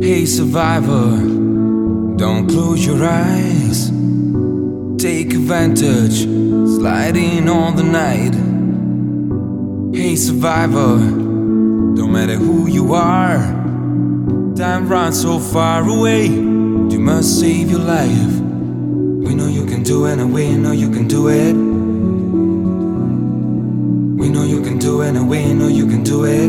Hey survivor, don't close your eyes. Take advantage, sliding on the night. Hey survivor, don't matter who you are, time runs so far away. You must save your life. We know you can do it, and we know you can do it. We know you can do it, and we know you can do it.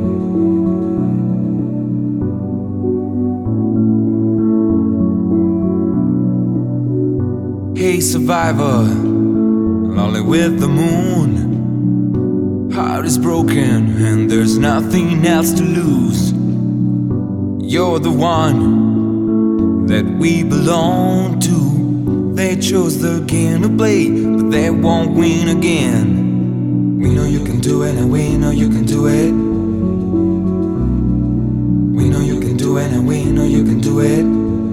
Hey survivor, lonely with the moon. Heart is broken and there's nothing else to lose. You're the one that we belong to. They chose the game to play, but they won't win again. We know you can do it, and we know you can do it. We know you can do it, and we know you can do it.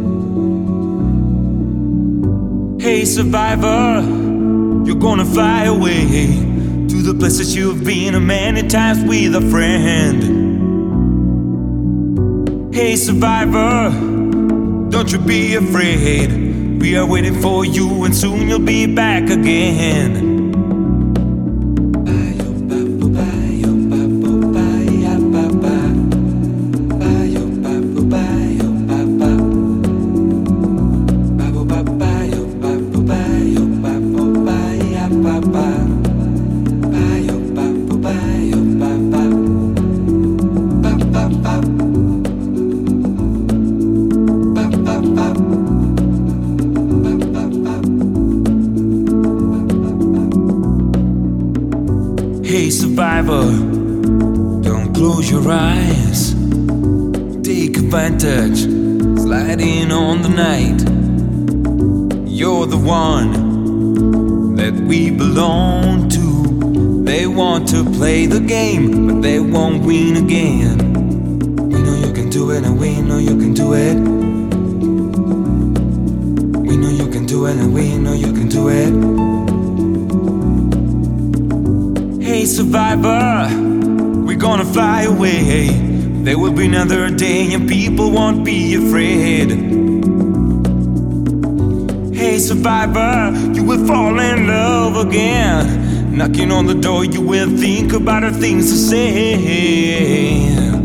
Hey survivor, you're gonna fly away to the places you've been many times with a friend. Hey survivor, don't you be afraid. We are waiting for you and soon you'll be back again. Hey survivor, don't close your eyes. Take advantage, sliding on the night. You're the one that we belong to. They want to play the game, but they won't win again. We know you can do it, and we know you can do it. We know you can do it, and we know you can do it. Hey survivor, we're gonna fly away. There will be another day and people won't be afraid. Hey survivor, you will fall in love again. Knocking on the door, you will think about the things to say.